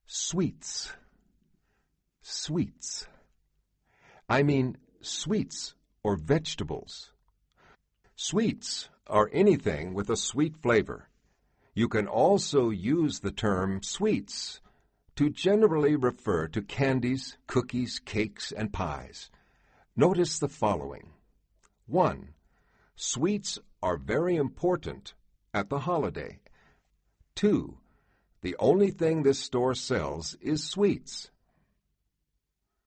Sweets. Sweets. I mean sweets or vegetables. Sweets are anything with a sweet flavor. You can also use the term sweets to generally refer to candies, cookies, cakes, and pies. Notice the following. 1. Sweets are very important at the holiday. 2. The only thing this store sells is sweets.